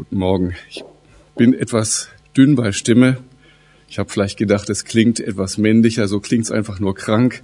Guten Morgen. Ich bin etwas dünn bei Stimme. Ich habe vielleicht gedacht, es klingt etwas männlicher, so klingt es einfach nur krank.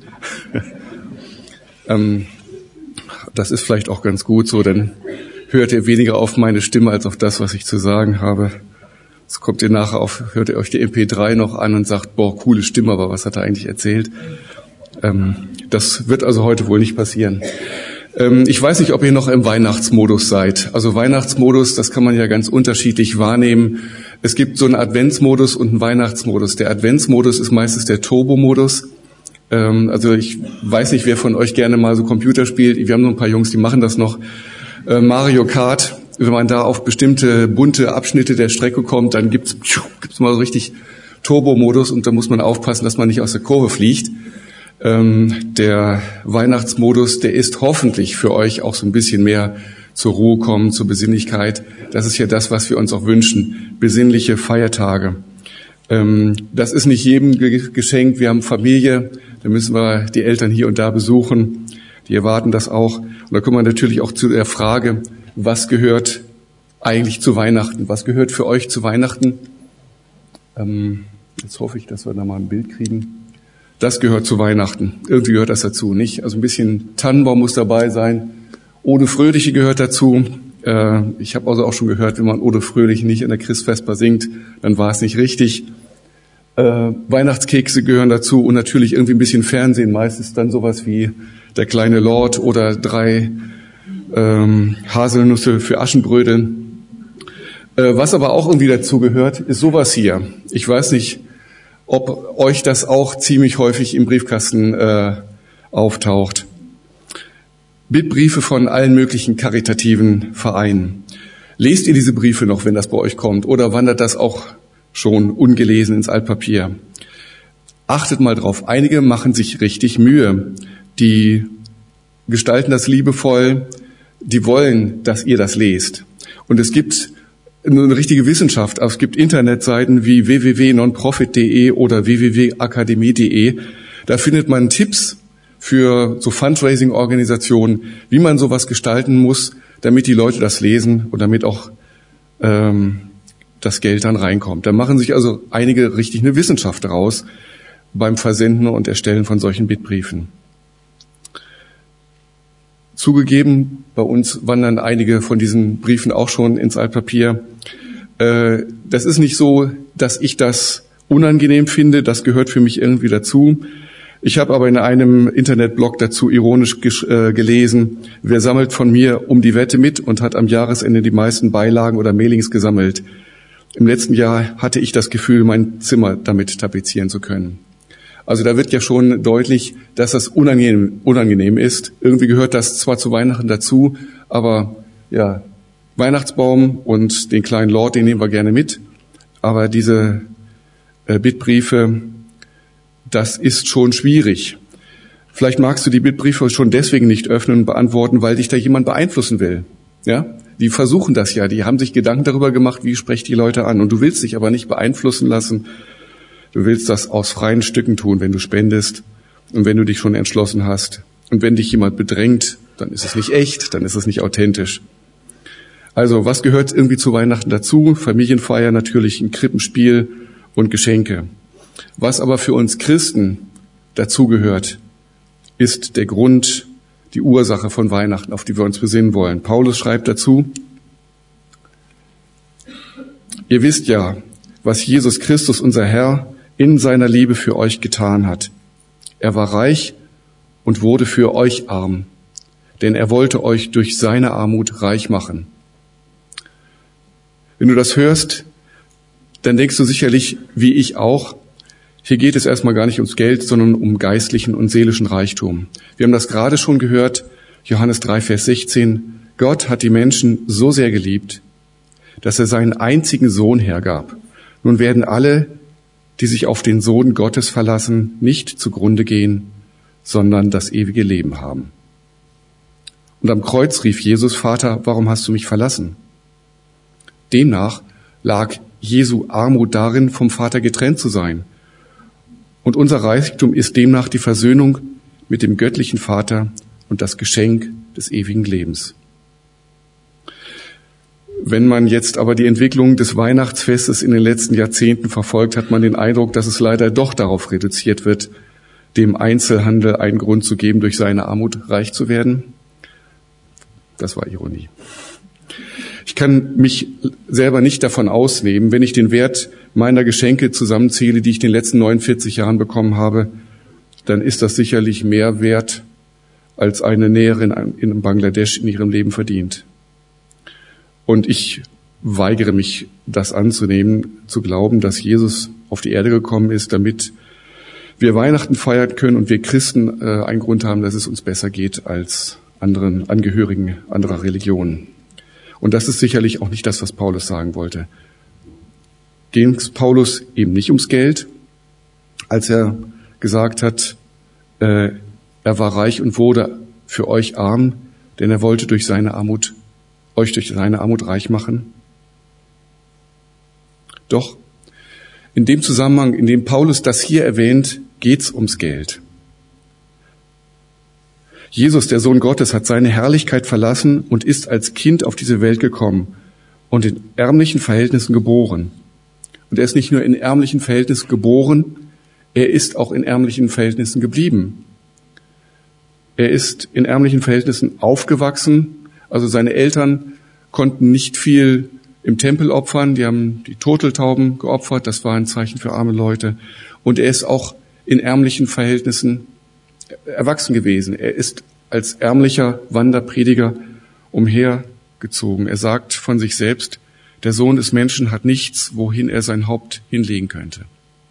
Das ist vielleicht auch ganz gut so, dann hört ihr weniger auf meine Stimme als auf das, was ich zu sagen habe. Jetzt kommt ihr nachher auf, hört ihr euch die MP3 noch an und sagt, boah, coole Stimme, aber was hat er eigentlich erzählt? Das wird also heute wohl nicht passieren. Ich weiß nicht, ob ihr noch im Weihnachtsmodus seid. Also Weihnachtsmodus, das kann man ja ganz unterschiedlich wahrnehmen. Es gibt so einen Adventsmodus und einen Weihnachtsmodus. Der Adventsmodus ist meistens der Turbo-Modus. Also ich weiß nicht, wer von euch gerne mal so Computer spielt. Wir haben noch ein paar Jungs, die machen das noch. Mario Kart, wenn man da auf bestimmte bunte Abschnitte der Strecke kommt, dann gibt's mal so richtig Turbo-Modus und da muss man aufpassen, dass man nicht aus der Kurve fliegt. Der Weihnachtsmodus, der ist hoffentlich für euch auch so ein bisschen mehr zur Ruhe kommen, zur Besinnlichkeit. Das ist ja das, was wir uns auch wünschen, besinnliche Feiertage. Das ist nicht jedem geschenkt. Wir haben Familie, da müssen wir die Eltern hier und da besuchen. Die erwarten das auch. Und da kommen wir natürlich auch zu der Frage, was gehört eigentlich zu Weihnachten? Was gehört für euch zu Weihnachten? Jetzt hoffe ich, dass wir da mal ein Bild kriegen. Das gehört zu Weihnachten. Irgendwie gehört das dazu, nicht? Also ein bisschen Tannenbaum muss dabei sein. Ode Fröhliche gehört dazu. Ich habe also auch schon gehört, wenn man Ode Fröhliche nicht in der Christvesper singt, dann war es nicht richtig. Weihnachtskekse gehören dazu und natürlich irgendwie ein bisschen Fernsehen. Meistens dann sowas wie Der kleine Lord oder 3 Haselnüsse für Aschenbrödel. Was aber auch irgendwie dazu gehört, ist sowas hier. Ich weiß nicht, ob euch das auch ziemlich häufig im Briefkasten auftaucht. Bittbriefe von allen möglichen karitativen Vereinen. Lest ihr diese Briefe noch, wenn das bei euch kommt, oder wandert das auch schon ungelesen ins Altpapier? Achtet mal drauf, einige machen sich richtig Mühe. Die gestalten das liebevoll, die wollen, dass ihr das lest. Und es gibt eine richtige Wissenschaft. Es gibt Internetseiten wie www.nonprofit.de oder www.akademie.de. Da findet man Tipps für so Fundraising-Organisationen, wie man sowas gestalten muss, damit die Leute das lesen und damit auch das Geld dann reinkommt. Da machen sich also einige richtig eine Wissenschaft daraus beim Versenden und Erstellen von solchen Bittbriefen. Zugegeben, bei uns wandern einige von diesen Briefen auch schon ins Altpapier. Das ist nicht so, dass ich das unangenehm finde, das gehört für mich irgendwie dazu. Ich habe aber in einem Internetblog dazu ironisch gelesen, wer sammelt von mir um die Wette mit und hat am Jahresende die meisten Beilagen oder Mailings gesammelt. Im letzten Jahr hatte ich das Gefühl, mein Zimmer damit tapezieren zu können. Also da wird ja schon deutlich, dass das unangenehm ist. Irgendwie gehört das zwar zu Weihnachten dazu, aber ja, Weihnachtsbaum und den kleinen Lord, den nehmen wir gerne mit. Aber diese Bittbriefe, das ist schon schwierig. Vielleicht magst du die Bittbriefe schon deswegen nicht öffnen und beantworten, weil dich da jemand beeinflussen will. Ja? Die versuchen das ja, die haben sich Gedanken darüber gemacht, wie spreche ich die Leute an. Und du willst dich aber nicht beeinflussen lassen. Du willst das aus freien Stücken tun, wenn du spendest und wenn du dich schon entschlossen hast. Und wenn dich jemand bedrängt, dann ist es nicht echt, dann ist es nicht authentisch. Also, was gehört irgendwie zu Weihnachten dazu? Familienfeier, natürlich ein Krippenspiel und Geschenke. Was aber für uns Christen dazugehört, ist der Grund, die Ursache von Weihnachten, auf die wir uns besinnen wollen. Paulus schreibt dazu: Ihr wisst ja, was Jesus Christus, unser Herr, in seiner Liebe für euch getan hat. Er war reich und wurde für euch arm, denn er wollte euch durch seine Armut reich machen. Wenn du das hörst, dann denkst du sicherlich, wie ich auch, hier geht es erstmal gar nicht ums Geld, sondern um geistlichen und seelischen Reichtum. Wir haben das gerade schon gehört, Johannes 3, Vers 16. Gott hat die Menschen so sehr geliebt, dass er seinen einzigen Sohn hergab. Nun werden alle, die sich auf den Sohn Gottes verlassen, nicht zugrunde gehen, sondern das ewige Leben haben. Und am Kreuz rief Jesus: Vater, warum hast du mich verlassen? Demnach lag Jesu Armut darin, vom Vater getrennt zu sein. Und unser Reichtum ist demnach die Versöhnung mit dem göttlichen Vater und das Geschenk des ewigen Lebens. Wenn man jetzt aber die Entwicklung des Weihnachtsfestes in den letzten Jahrzehnten verfolgt, hat man den Eindruck, dass es leider doch darauf reduziert wird, dem Einzelhandel einen Grund zu geben, durch seine Armut reich zu werden. Das war Ironie. Ich kann mich selber nicht davon ausnehmen, wenn ich den Wert meiner Geschenke zusammenzähle, die ich in den letzten 49 Jahren bekommen habe, dann ist das sicherlich mehr wert, als eine Näherin in Bangladesch in ihrem Leben verdient. Und ich weigere mich, das anzunehmen, zu glauben, dass Jesus auf die Erde gekommen ist, damit wir Weihnachten feiern können und wir Christen einen Grund haben, dass es uns besser geht als anderen Angehörigen anderer Religionen. Und das ist sicherlich auch nicht das, was Paulus sagen wollte. Ging es Paulus eben nicht ums Geld, als er gesagt hat, er war reich und wurde für euch arm, denn er wollte euch durch seine Armut reich machen? Doch, in dem Zusammenhang, in dem Paulus das hier erwähnt, geht's ums Geld. Jesus, der Sohn Gottes, hat seine Herrlichkeit verlassen und ist als Kind auf diese Welt gekommen und in ärmlichen Verhältnissen geboren. Und er ist nicht nur in ärmlichen Verhältnissen geboren, er ist auch in ärmlichen Verhältnissen geblieben. Er ist in ärmlichen Verhältnissen aufgewachsen, also seine Eltern konnten nicht viel im Tempel opfern, die haben die Turteltauben geopfert, das war ein Zeichen für arme Leute. Und er ist auch in ärmlichen Verhältnissen erwachsen gewesen. Er ist als ärmlicher Wanderprediger umhergezogen. Er sagt von sich selbst, der Sohn des Menschen hat nichts, wohin er sein Haupt hinlegen könnte.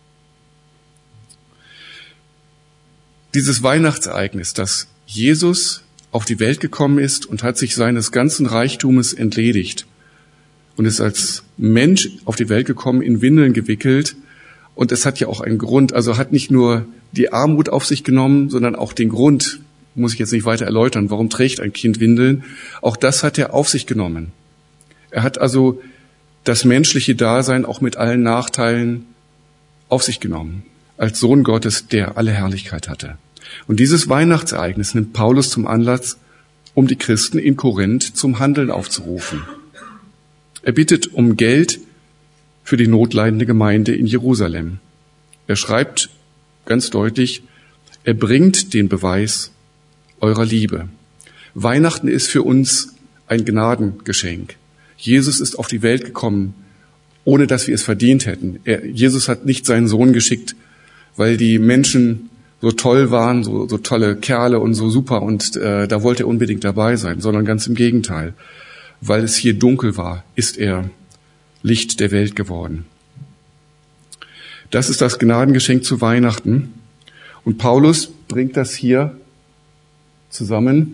Dieses Weihnachtsereignis, dass Jesus auf die Welt gekommen ist und hat sich seines ganzen Reichtumes entledigt und ist als Mensch auf die Welt gekommen, in Windeln gewickelt. Und es hat ja auch einen Grund, also hat nicht nur die Armut auf sich genommen, sondern auch den Grund, muss ich jetzt nicht weiter erläutern, warum trägt ein Kind Windeln. Auch das hat er auf sich genommen. Er hat also das menschliche Dasein auch mit allen Nachteilen auf sich genommen, als Sohn Gottes, der alle Herrlichkeit hatte. Und dieses Weihnachtsereignis nimmt Paulus zum Anlass, um die Christen in Korinth zum Handeln aufzurufen. Er bittet um Geld für die notleidende Gemeinde in Jerusalem. Er schreibt ganz deutlich, er bringt den Beweis eurer Liebe. Weihnachten ist für uns ein Gnadengeschenk. Jesus ist auf die Welt gekommen, ohne dass wir es verdient hätten. Jesus hat nicht seinen Sohn geschickt, weil die Menschen so toll waren, so tolle Kerle und so super und da wollte er unbedingt dabei sein, sondern ganz im Gegenteil. Weil es hier dunkel war, ist er Licht der Welt geworden. Das ist das Gnadengeschenk zu Weihnachten. Und Paulus bringt das hier zusammen.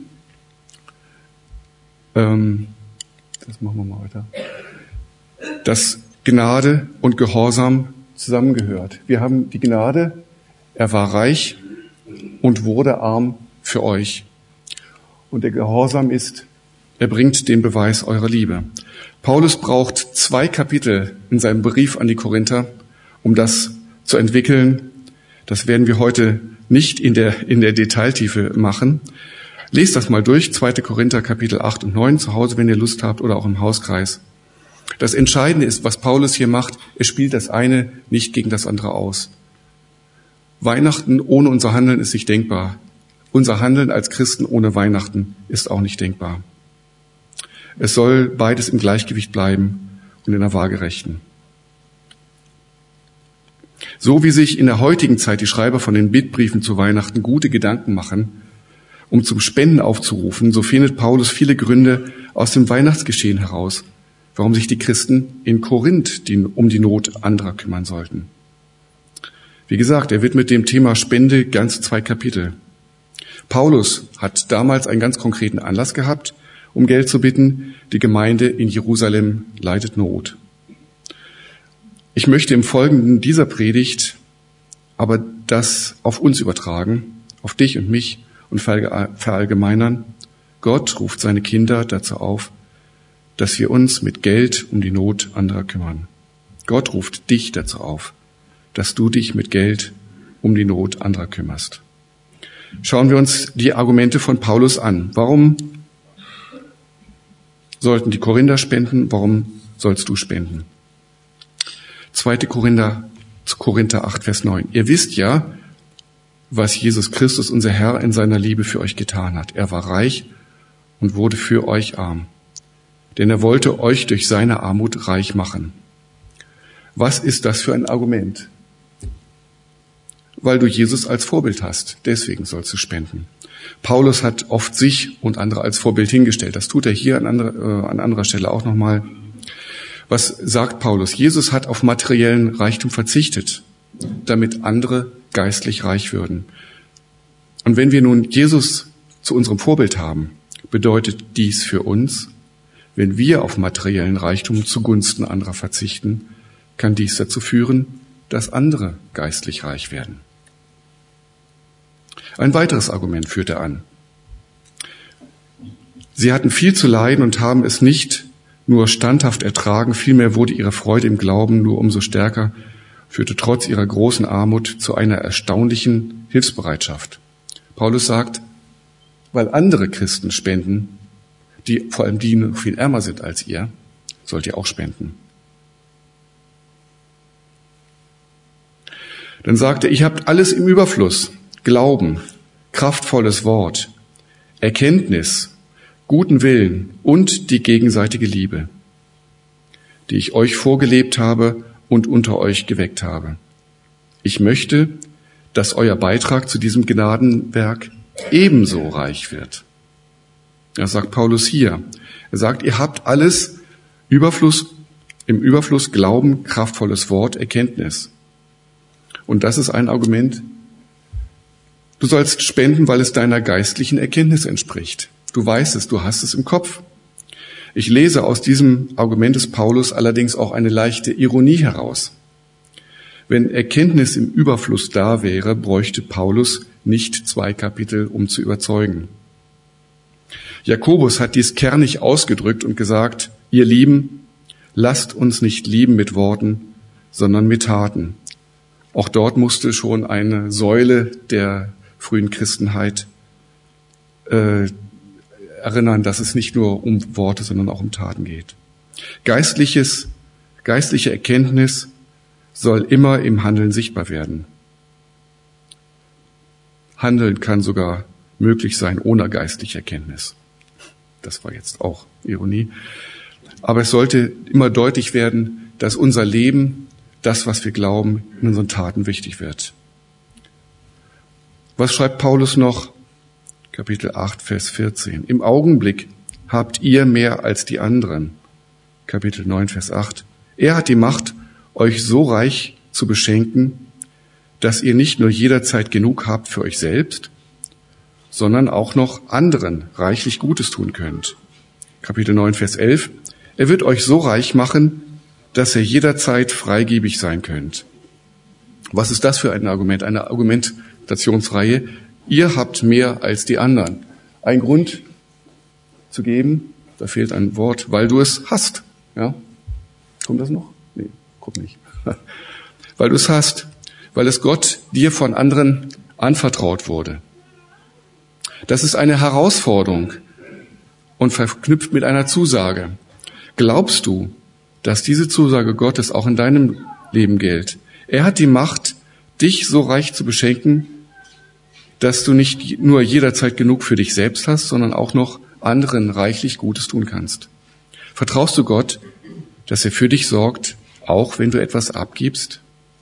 Das machen wir mal weiter. Dass Gnade und Gehorsam zusammengehört. Wir haben die Gnade, er war reich und wurde arm für euch. Und der Gehorsam ist, er bringt den Beweis eurer Liebe. Paulus braucht 2 Kapitel in seinem Brief an die Korinther, um das zu entwickeln. Das werden wir heute nicht in der Detailtiefe machen. Lest das mal durch, 2. Korinther Kapitel 8 und 9 zu Hause, wenn ihr Lust habt, oder auch im Hauskreis. Das Entscheidende ist, was Paulus hier macht, er spielt das eine nicht gegen das andere aus. Weihnachten ohne unser Handeln ist nicht denkbar. Unser Handeln als Christen ohne Weihnachten ist auch nicht denkbar. Es soll beides im Gleichgewicht bleiben und in der Waage rechten. So wie sich in der heutigen Zeit die Schreiber von den Bittbriefen zu Weihnachten gute Gedanken machen, um zum Spenden aufzurufen, so findet Paulus viele Gründe aus dem Weihnachtsgeschehen heraus, warum sich die Christen in Korinth um die Not anderer kümmern sollten. Wie gesagt, er widmet dem Thema Spende ganze 2 Kapitel. Paulus hat damals einen ganz konkreten Anlass gehabt, um Geld zu bitten. Die Gemeinde in Jerusalem leidet Not. Ich möchte im Folgenden dieser Predigt aber das auf uns übertragen, auf dich und mich und verallgemeinern. Gott ruft seine Kinder dazu auf, dass wir uns mit Geld um die Not anderer kümmern. Gott ruft dich dazu auf, dass du dich mit Geld um die Not anderer kümmerst. Schauen wir uns die Argumente von Paulus an. Warum sollten die Korinther spenden, warum sollst du spenden? 2. Korinther 8, Vers 9. Ihr wisst ja, was Jesus Christus, unser Herr, in seiner Liebe für euch getan hat. Er war reich und wurde für euch arm, denn er wollte euch durch seine Armut reich machen. Was ist das für ein Argument? Weil du Jesus als Vorbild hast, deswegen sollst du spenden. Paulus hat oft sich und andere als Vorbild hingestellt. Das tut er hier an anderer Stelle auch nochmal. Was sagt Paulus? Jesus hat auf materiellen Reichtum verzichtet, damit andere geistlich reich würden. Und wenn wir nun Jesus zu unserem Vorbild haben, bedeutet dies für uns, wenn wir auf materiellen Reichtum zugunsten anderer verzichten, kann dies dazu führen, dass andere geistlich reich werden. Ein weiteres Argument führt er an. Sie hatten viel zu leiden und haben es nicht nur standhaft ertragen, vielmehr wurde ihre Freude im Glauben nur umso stärker, führte trotz ihrer großen Armut zu einer erstaunlichen Hilfsbereitschaft. Paulus sagt, weil andere Christen spenden, vor allem die noch viel ärmer sind als ihr, sollt ihr auch spenden. Dann sagt er, ihr habt alles im Überfluss, Glauben, kraftvolles Wort, Erkenntnis, guten Willen und die gegenseitige Liebe, die ich euch vorgelebt habe und unter euch geweckt habe. Ich möchte, dass euer Beitrag zu diesem Gnadenwerk ebenso reich wird. Das sagt Paulus hier. Er sagt, ihr habt alles im Überfluss Glauben, kraftvolles Wort, Erkenntnis. Und das ist ein Argument. Du sollst spenden, weil es deiner geistlichen Erkenntnis entspricht. Du weißt es, du hast es im Kopf. Ich lese aus diesem Argument des Paulus allerdings auch eine leichte Ironie heraus. Wenn Erkenntnis im Überfluss da wäre, bräuchte Paulus nicht 2 Kapitel, um zu überzeugen. Jakobus hat dies kernig ausgedrückt und gesagt, ihr Lieben, lasst uns nicht lieben mit Worten, sondern mit Taten. Auch dort musste schon eine Säule der frühen Christenheit erinnern, dass es nicht nur um Worte, sondern auch um Taten geht. Geistliche Erkenntnis soll immer im Handeln sichtbar werden. Handeln kann sogar möglich sein ohne geistliche Erkenntnis. Das war jetzt auch Ironie. Aber es sollte immer deutlich werden, dass unser Leben, das, was wir glauben, in unseren Taten wichtig wird. Was schreibt Paulus noch? Kapitel 8, Vers 14. Im Augenblick habt ihr mehr als die anderen. Kapitel 9, Vers 8. Er hat die Macht, euch so reich zu beschenken, dass ihr nicht nur jederzeit genug habt für euch selbst, sondern auch noch anderen reichlich Gutes tun könnt. Kapitel 9, Vers 11. Er wird euch so reich machen, dass ihr jederzeit freigebig sein könnt. Was ist das für ein Argument? Eine Argumentationsreihe. Ihr habt mehr als die anderen. Ein Grund zu geben, da fehlt ein Wort, weil du es hast. Ja? Kommt das noch? Nee, guck nicht. Weil du es hast, weil es Gott dir von anderen anvertraut wurde. Das ist eine Herausforderung und verknüpft mit einer Zusage. Glaubst du, dass diese Zusage Gottes auch in deinem Leben gilt? Er hat die Macht, dich so reich zu beschenken, dass du nicht nur jederzeit genug für dich selbst hast, sondern auch noch anderen reichlich Gutes tun kannst. Vertraust du Gott, dass er für dich sorgt, auch wenn du etwas abgibst?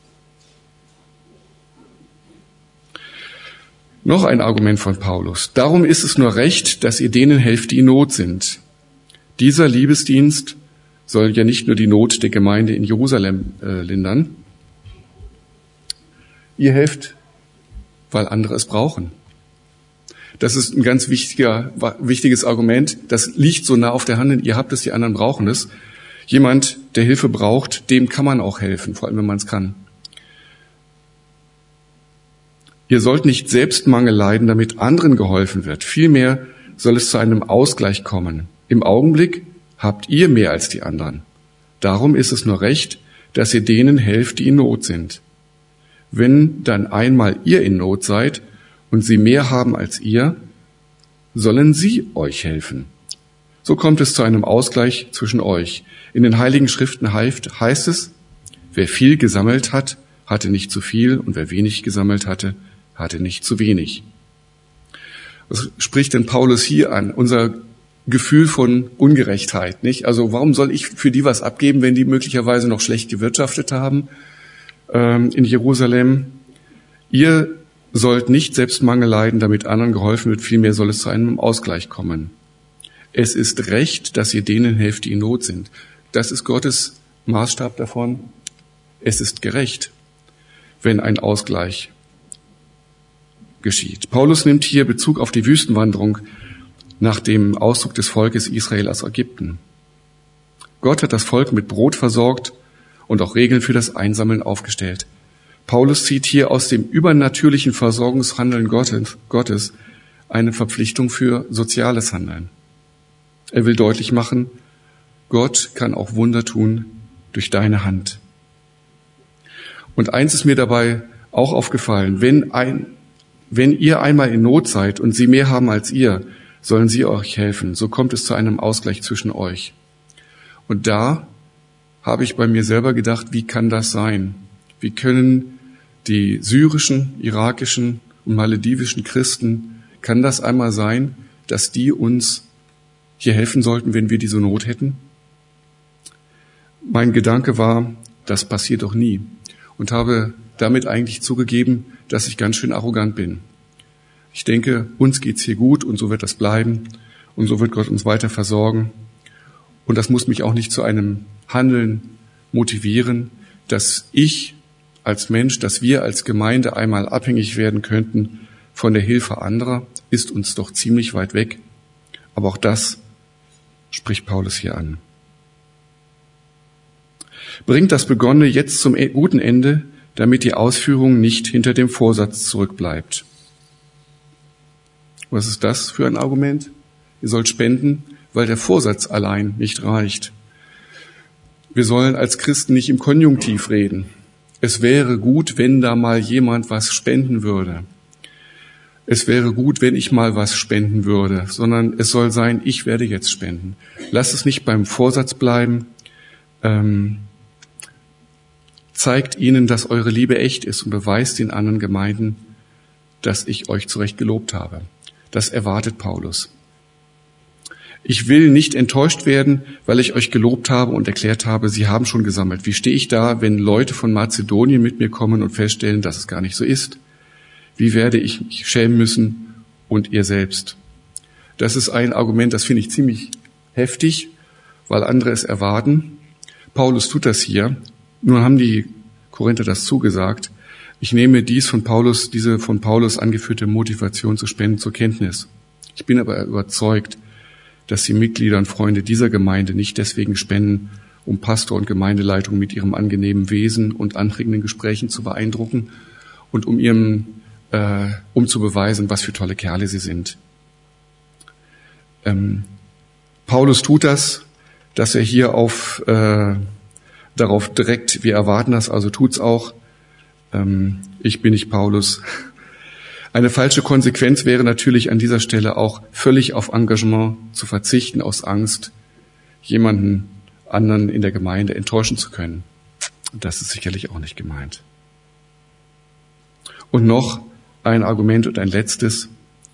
Noch ein Argument von Paulus. Darum ist es nur recht, dass ihr denen helft, die in Not sind. Dieser Liebesdienst soll ja nicht nur die Not der Gemeinde in Jerusalem lindern. Ihr helft, weil andere es brauchen. Das ist ein ganz wichtiges Argument. Das liegt so nah auf der Hand. Ihr habt es, die anderen brauchen es. Jemand, der Hilfe braucht, dem kann man auch helfen, vor allem wenn man es kann. Ihr sollt nicht selbst Mangel leiden, damit anderen geholfen wird. Vielmehr soll es zu einem Ausgleich kommen. Im Augenblick habt ihr mehr als die anderen. Darum ist es nur recht, dass ihr denen helft, die in Not sind. Wenn dann einmal ihr in Not seid und sie mehr haben als ihr, sollen sie euch helfen. So kommt es zu einem Ausgleich zwischen euch. In den Heiligen Schriften heißt es, wer viel gesammelt hat, hatte nicht zu viel, und wer wenig gesammelt hatte, hatte nicht zu wenig. Was spricht denn Paulus hier an? Unser Gefühl von Ungerechtheit, nicht? Also warum soll ich für die was abgeben, wenn die möglicherweise noch schlecht gewirtschaftet haben in Jerusalem? Ihr sollt nicht selbst Mangel leiden, damit anderen geholfen wird, vielmehr soll es zu einem Ausgleich kommen. Es ist recht, dass ihr denen helft, die in Not sind. Das ist Gottes Maßstab davon. Es ist gerecht, wenn ein Ausgleich geschieht. Paulus nimmt hier Bezug auf die Wüstenwanderung nach dem Auszug des Volkes Israel aus Ägypten. Gott hat das Volk mit Brot versorgt und auch Regeln für das Einsammeln aufgestellt. Paulus zieht hier aus dem übernatürlichen Versorgungshandeln Gottes eine Verpflichtung für soziales Handeln. Er will deutlich machen, Gott kann auch Wunder tun durch deine Hand. Und eins ist mir dabei auch aufgefallen, wenn ihr einmal in Not seid und sie mehr haben als ihr, sollen sie euch helfen. So kommt es zu einem Ausgleich zwischen euch. Und da habe ich bei mir selber gedacht, wie kann das sein? Wie können die syrischen, irakischen und maledivischen Christen, kann das einmal sein, dass die uns hier helfen sollten, wenn wir diese Not hätten? Mein Gedanke war, das passiert doch nie. Und habe damit eigentlich zugegeben, dass ich ganz schön arrogant bin. Ich denke, uns geht's hier gut und so wird das bleiben und so wird Gott uns weiter versorgen. Und das muss mich auch nicht zu einem Handeln motivieren, dass ich als Mensch, dass wir als Gemeinde einmal abhängig werden könnten von der Hilfe anderer, ist uns doch ziemlich weit weg. Aber auch das spricht Paulus hier an. Bringt das Begonnene jetzt zum guten Ende, damit die Ausführung nicht hinter dem Vorsatz zurückbleibt. Was ist das für ein Argument? Ihr sollt spenden, weil der Vorsatz allein nicht reicht. Wir sollen als Christen nicht im Konjunktiv reden. Es wäre gut, wenn da mal jemand was spenden würde. Es wäre gut, wenn ich mal was spenden würde, sondern es soll sein, ich werde jetzt spenden. Lasst es nicht beim Vorsatz bleiben. Zeigt ihnen, dass eure Liebe echt ist und beweist den anderen Gemeinden, dass ich euch zurecht gelobt habe. Das erwartet Paulus. Ich will nicht enttäuscht werden, weil ich euch gelobt habe und erklärt habe, sie haben schon gesammelt. Wie stehe ich da, wenn Leute von Mazedonien mit mir kommen und feststellen, dass es gar nicht so ist? Wie werde ich mich schämen müssen und ihr selbst? Das ist ein Argument, das finde ich ziemlich heftig, weil andere es erwarten. Paulus tut das hier. Nun haben die Korinther das zugesagt. Ich nehme diese von Paulus angeführte Motivation zu spenden zur Kenntnis. Ich bin aber überzeugt, dass die Mitglieder und Freunde dieser Gemeinde nicht deswegen spenden, um Pastor und Gemeindeleitung mit ihrem angenehmen Wesen und anregenden Gesprächen zu beeindrucken und um zu beweisen, was für tolle Kerle sie sind. Paulus tut das, dass er hier darauf direkt, wir erwarten das, also tut's auch. Ich bin nicht Paulus. Eine falsche Konsequenz wäre natürlich an dieser Stelle auch völlig auf Engagement zu verzichten aus Angst, jemanden anderen in der Gemeinde enttäuschen zu können. Das ist sicherlich auch nicht gemeint. Und noch ein Argument und ein letztes.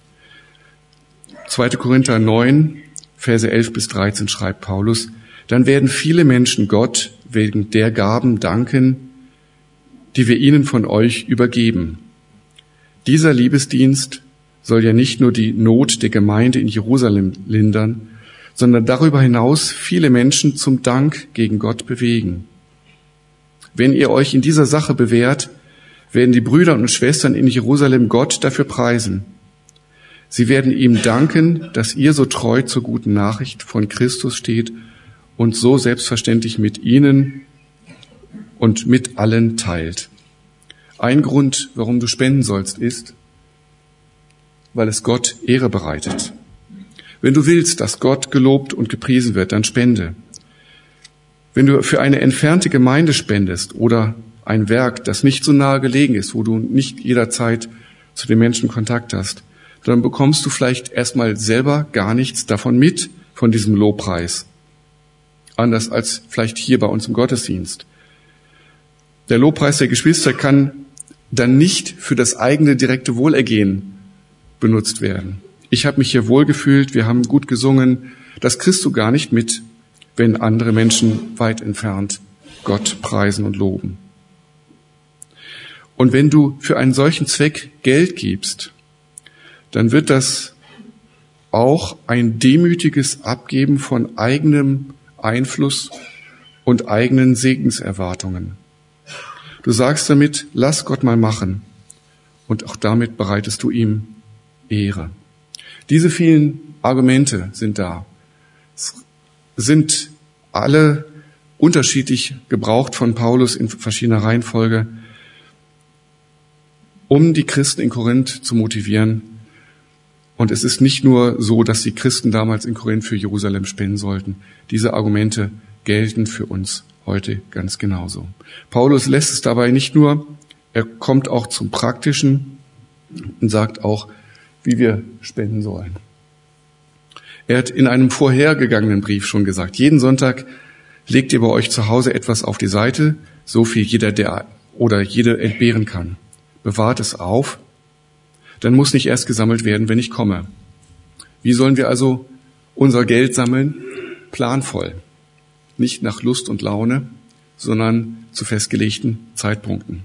2. Korinther 9, Verse 11 bis 13 schreibt Paulus, dann werden viele Menschen Gott wegen der Gaben danken, die wir ihnen von euch übergeben. Dieser Liebesdienst soll ja nicht nur die Not der Gemeinde in Jerusalem lindern, sondern darüber hinaus viele Menschen zum Dank gegen Gott bewegen. Wenn ihr euch in dieser Sache bewährt, werden die Brüder und Schwestern in Jerusalem Gott dafür preisen. Sie werden ihm danken, dass ihr so treu zur guten Nachricht von Christus steht und so selbstverständlich mit ihnen und mit allen teilt. Ein Grund, warum du spenden sollst, ist, weil es Gott Ehre bereitet. Wenn du willst, dass Gott gelobt und gepriesen wird, dann spende. Wenn du für eine entfernte Gemeinde spendest oder ein Werk, das nicht so nahe gelegen ist, wo du nicht jederzeit zu den Menschen Kontakt hast, dann bekommst du vielleicht erstmal selber gar nichts davon mit, von diesem Lobpreis. Anders als vielleicht hier bei uns im Gottesdienst. Der Lobpreis der Geschwister kann dann nicht für das eigene direkte Wohlergehen benutzt werden. Ich habe mich hier wohlgefühlt, wir haben gut gesungen. Das kriegst du gar nicht mit, wenn andere Menschen weit entfernt Gott preisen und loben. Und wenn du für einen solchen Zweck Geld gibst, dann wird das auch ein demütiges Abgeben von eigenem Einfluss und eigenen Segenserwartungen. Du sagst damit, lass Gott mal machen. Und auch damit bereitest du ihm Ehre. Diese vielen Argumente sind da. Es sind alle unterschiedlich gebraucht von Paulus in verschiedener Reihenfolge, um die Christen in Korinth zu motivieren. Und es ist nicht nur so, dass die Christen damals in Korinth für Jerusalem spenden sollten. Diese Argumente gelten für uns heute ganz genauso. Paulus lässt es dabei nicht nur, er kommt auch zum Praktischen und sagt auch, wie wir spenden sollen. Er hat in einem vorhergegangenen Brief schon gesagt, jeden Sonntag legt ihr bei euch zu Hause etwas auf die Seite, so viel jeder der oder jede entbehren kann. Bewahrt es auf, dann muss nicht erst gesammelt werden, wenn ich komme. Wie sollen wir also unser Geld sammeln? Planvoll. Nicht nach Lust und Laune, sondern zu festgelegten Zeitpunkten.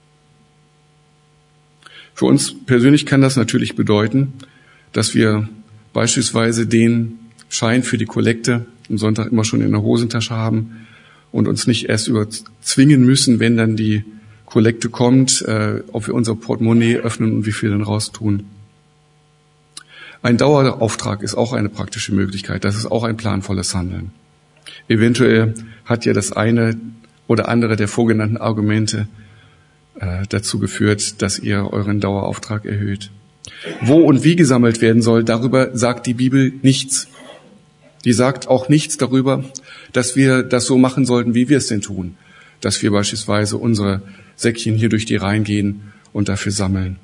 Für uns persönlich kann das natürlich bedeuten, dass wir beispielsweise den Schein für die Kollekte am Sonntag immer schon in der Hosentasche haben und uns nicht erst überzwingen müssen, wenn dann die Kollekte kommt, ob wir unser Portemonnaie öffnen und wie viel dann raus tun. Ein Dauerauftrag ist auch eine praktische Möglichkeit. Das ist auch ein planvolles Handeln. Eventuell hat ja das eine oder andere der vorgenannten Argumente dazu geführt, dass ihr euren Dauerauftrag erhöht. Wo und wie gesammelt werden soll, darüber sagt die Bibel nichts. Die sagt auch nichts darüber, dass wir das so machen sollten, wie wir es denn tun. Dass wir beispielsweise unsere Säckchen hier durch die Reihen gehen und dafür sammeln.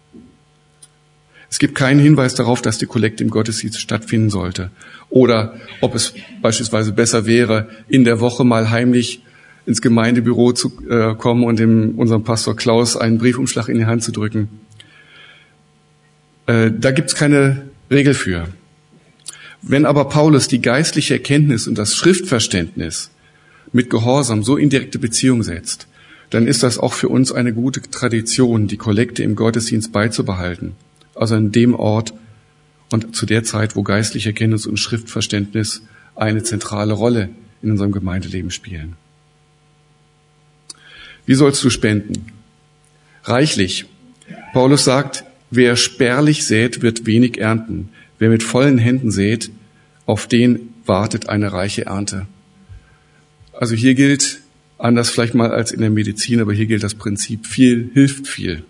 Es gibt keinen Hinweis darauf, dass die Kollekte im Gottesdienst stattfinden sollte. Oder ob es beispielsweise besser wäre, in der Woche mal heimlich ins Gemeindebüro zu kommen und unserem Pastor Klaus einen Briefumschlag in die Hand zu drücken. Da gibt's keine Regel für. Wenn aber Paulus die geistliche Erkenntnis und das Schriftverständnis mit Gehorsam so in direkte Beziehung setzt, dann ist das auch für uns eine gute Tradition, die Kollekte im Gottesdienst beizubehalten. Also an dem Ort und zu der Zeit, wo geistliche Erkenntnis und Schriftverständnis eine zentrale Rolle in unserem Gemeindeleben spielen. Wie sollst du spenden? Reichlich. Paulus sagt, wer spärlich sät, wird wenig ernten. Wer mit vollen Händen sät, auf den wartet eine reiche Ernte. Also hier gilt, anders vielleicht mal als in der Medizin, aber hier gilt das Prinzip, viel hilft viel.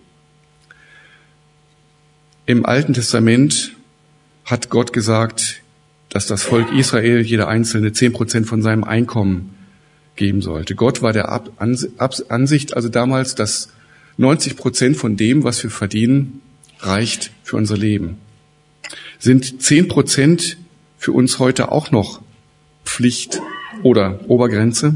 Im Alten Testament hat Gott gesagt, dass das Volk Israel, jeder Einzelne, 10% von seinem Einkommen geben sollte. Gott war der Ansicht, also damals, dass 90% von dem, was wir verdienen, reicht für unser Leben. Sind 10% für uns heute auch noch Pflicht oder Obergrenze?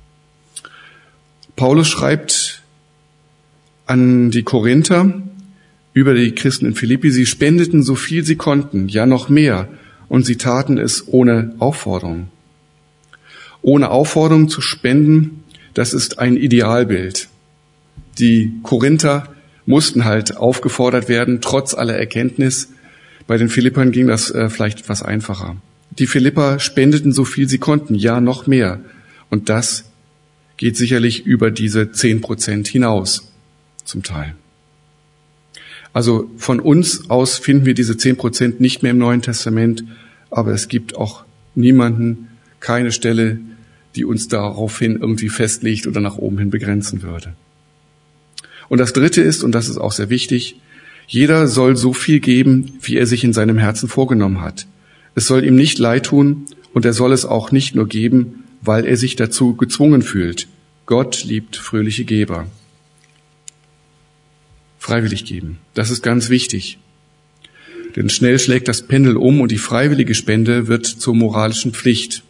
Paulus schreibt an die Korinther über die Christen in Philippi, sie spendeten so viel sie konnten, ja noch mehr, und sie taten es ohne Aufforderung. Ohne Aufforderung zu spenden, das ist ein Idealbild. Die Korinther mussten halt aufgefordert werden, trotz aller Erkenntnis. Bei den Philippern ging das vielleicht etwas einfacher. Die Philipper spendeten so viel sie konnten, ja noch mehr. Und das geht sicherlich über diese 10% hinaus, zum Teil. Also von uns aus finden wir diese 10% nicht mehr im Neuen Testament, aber es gibt auch niemanden, keine Stelle, die uns daraufhin irgendwie festlegt oder nach oben hin begrenzen würde. Und das Dritte ist, und das ist auch sehr wichtig, jeder soll so viel geben, wie er sich in seinem Herzen vorgenommen hat. Es soll ihm nicht leid tun und er soll es auch nicht nur geben, weil er sich dazu gezwungen fühlt. Gott liebt fröhliche Geber. Freiwillig geben, das ist ganz wichtig. Denn schnell schlägt das Pendel um und die freiwillige Spende wird zur moralischen Pflicht.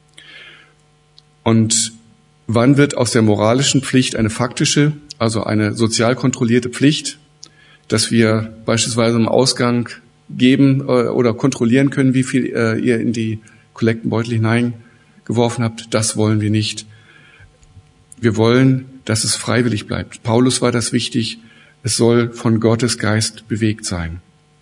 Und wann wird aus der moralischen Pflicht eine faktische, also eine sozial kontrollierte Pflicht, dass wir beispielsweise im Ausgang geben oder kontrollieren können, wie viel ihr in die Kollektenbeutel hineingeworfen habt? Das wollen wir nicht. Wir wollen, dass es freiwillig bleibt. Paulus war das wichtig. Es soll von Gottes Geist bewegt sein.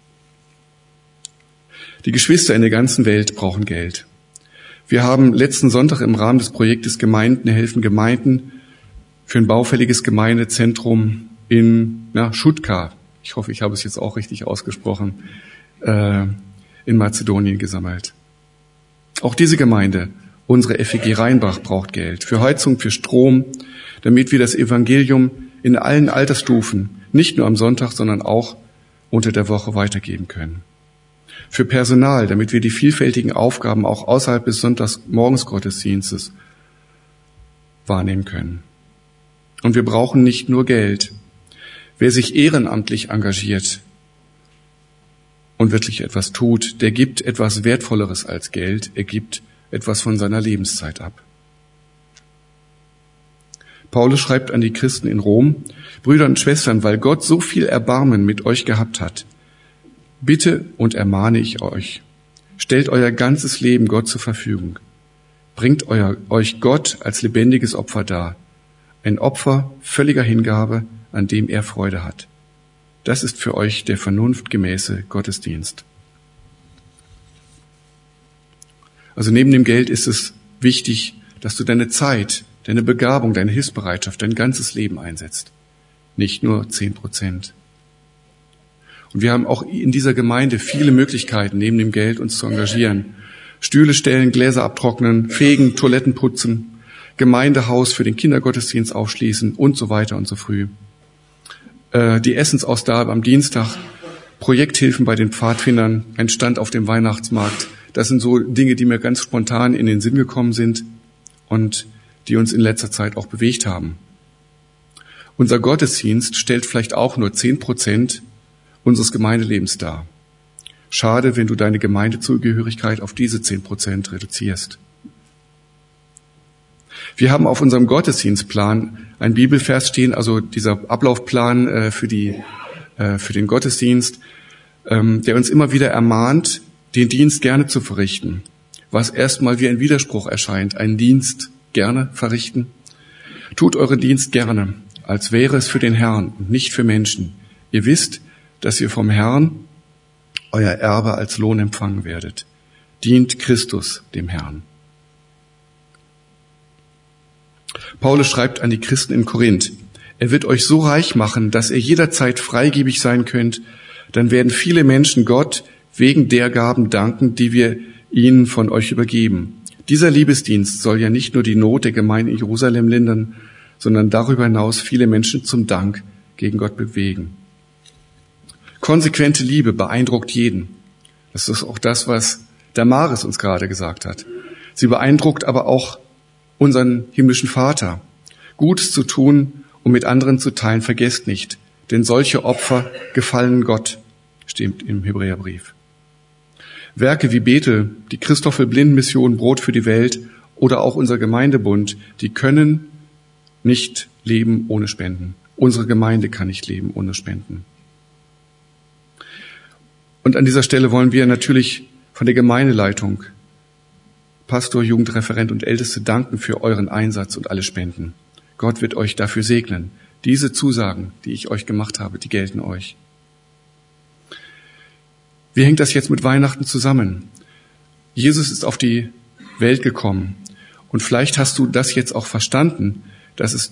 Die Geschwister in der ganzen Welt brauchen Geld. Wir haben letzten Sonntag im Rahmen des Projektes Gemeinden helfen Gemeinden für ein baufälliges Gemeindezentrum in Schutka, ich hoffe, ich habe es jetzt auch richtig ausgesprochen, in Mazedonien gesammelt. Auch diese Gemeinde, unsere FEG Rheinbach, braucht Geld für Heizung, für Strom, damit wir das Evangelium in allen Altersstufen, nicht nur am Sonntag, sondern auch unter der Woche weitergeben können. Für Personal, damit wir die vielfältigen Aufgaben auch außerhalb des Sonntagsmorgensgottesdienstes wahrnehmen können. Und wir brauchen nicht nur Geld. Wer sich ehrenamtlich engagiert und wirklich etwas tut, der gibt etwas Wertvolleres als Geld. Er gibt etwas von seiner Lebenszeit ab. Paulus schreibt an die Christen in Rom: Brüder und Schwestern, weil Gott so viel Erbarmen mit euch gehabt hat, bitte und ermahne ich euch, stellt euer ganzes Leben Gott zur Verfügung. Bringt euch Gott als lebendiges Opfer dar, ein Opfer völliger Hingabe, an dem er Freude hat. Das ist für euch der vernunftgemäße Gottesdienst. Also neben dem Geld ist es wichtig, dass du deine Zeit, deine Begabung, deine Hilfsbereitschaft, dein ganzes Leben einsetzt. Nicht nur 10%. Und wir haben auch in dieser Gemeinde viele Möglichkeiten, neben dem Geld uns zu engagieren. Stühle stellen, Gläser abtrocknen, fegen, Toiletten putzen, Gemeindehaus für den Kindergottesdienst aufschließen und so weiter und so früh. Die Essensausgabe am Dienstag, Projekthilfen bei den Pfadfindern, ein Stand auf dem Weihnachtsmarkt. Das sind so Dinge, die mir ganz spontan in den Sinn gekommen sind und die uns in letzter Zeit auch bewegt haben. Unser Gottesdienst stellt vielleicht auch nur 10% unseres Gemeindelebens dar. Schade, wenn du deine Gemeindezugehörigkeit auf diese 10% reduzierst. Wir haben auf unserem Gottesdienstplan einen Bibelvers stehen, also dieser Ablaufplan für den Gottesdienst, der uns immer wieder ermahnt, den Dienst gerne zu verrichten. Was erstmal wie ein Widerspruch erscheint, einen Dienst gerne verrichten. Tut euren Dienst gerne, als wäre es für den Herrn und nicht für Menschen. Ihr wisst, dass ihr vom Herrn euer Erbe als Lohn empfangen werdet. Dient Christus dem Herrn. Paulus schreibt an die Christen in Korinth: Er wird euch so reich machen, dass ihr jederzeit freigebig sein könnt. Dann werden viele Menschen Gott wegen der Gaben danken, die wir ihnen von euch übergeben. Dieser Liebesdienst soll ja nicht nur die Not der Gemeinde in Jerusalem lindern, sondern darüber hinaus viele Menschen zum Dank gegen Gott bewegen. Konsequente Liebe beeindruckt jeden. Das ist auch das, was Damaris uns gerade gesagt hat. Sie beeindruckt aber auch unseren himmlischen Vater. Gutes zu tun und mit anderen zu teilen, vergesst nicht, denn solche Opfer gefallen Gott, steht im Hebräerbrief. Werke wie Bethel, die Christoffel-Blinden-Mission Brot für die Welt oder auch unser Gemeindebund, die können nicht leben ohne Spenden. Unsere Gemeinde kann nicht leben ohne Spenden. Und an dieser Stelle wollen wir natürlich von der Gemeindeleitung, Pastor, Jugendreferent und Älteste danken für euren Einsatz und alle Spenden. Gott wird euch dafür segnen. Diese Zusagen, die ich euch gemacht habe, die gelten euch. Wie hängt das jetzt mit Weihnachten zusammen? Jesus ist auf die Welt gekommen und vielleicht hast du das jetzt auch verstanden, dass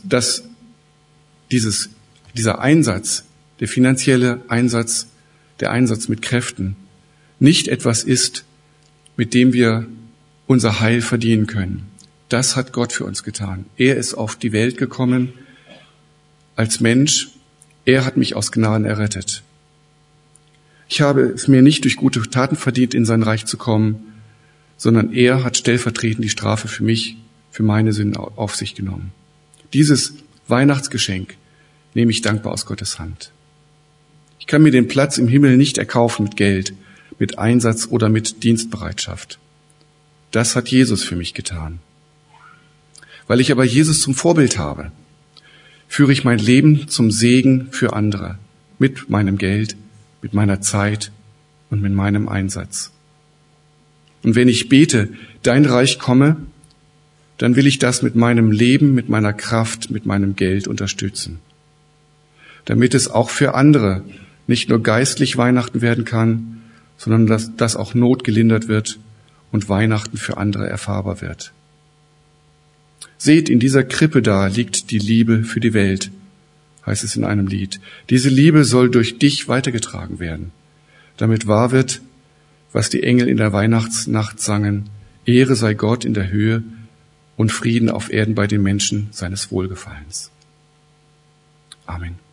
dieser Einsatz, der finanzielle Einsatz, der Einsatz mit Kräften nicht etwas ist, mit dem wir unser Heil verdienen können. Das hat Gott für uns getan. Er ist auf die Welt gekommen als Mensch. Er hat mich aus Gnaden errettet. Ich habe es mir nicht durch gute Taten verdient, in sein Reich zu kommen, sondern er hat stellvertretend die Strafe für mich, für meine Sünden auf sich genommen. Dieses Weihnachtsgeschenk nehme ich dankbar aus Gottes Hand. Ich kann mir den Platz im Himmel nicht erkaufen mit Geld, mit Einsatz oder mit Dienstbereitschaft. Das hat Jesus für mich getan. Weil ich aber Jesus zum Vorbild habe, führe ich mein Leben zum Segen für andere, mit meinem Geld, mit meiner Zeit und mit meinem Einsatz. Und wenn ich bete, dein Reich komme, dann will ich das mit meinem Leben, mit meiner Kraft, mit meinem Geld unterstützen. Damit es auch für andere nicht nur geistlich Weihnachten werden kann, sondern dass auch Not gelindert wird und Weihnachten für andere erfahrbar wird. Seht, in dieser Krippe da liegt die Liebe für die Welt, heißt es in einem Lied. Diese Liebe soll durch dich weitergetragen werden, damit wahr wird, was die Engel in der Weihnachtsnacht sangen: Ehre sei Gott in der Höhe und Frieden auf Erden bei den Menschen seines Wohlgefallens. Amen.